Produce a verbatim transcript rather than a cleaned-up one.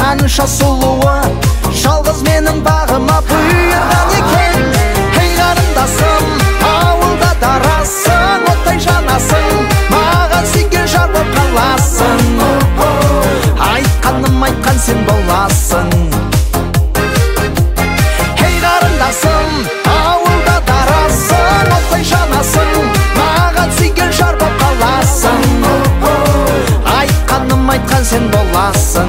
қанша сұлуы жалғыз менің бағыма бұйырған екен. Ей қарындасым, ауылда дарасың, оттай жанасың, маған сүйген жар боп қаласың. Айтқаным айтқан сен боласың. Ей қарындасым, ауылда дарасың, оттай жанасың, маған сүйген жар боп қаласың. Айтқаным айтқан сен боласың.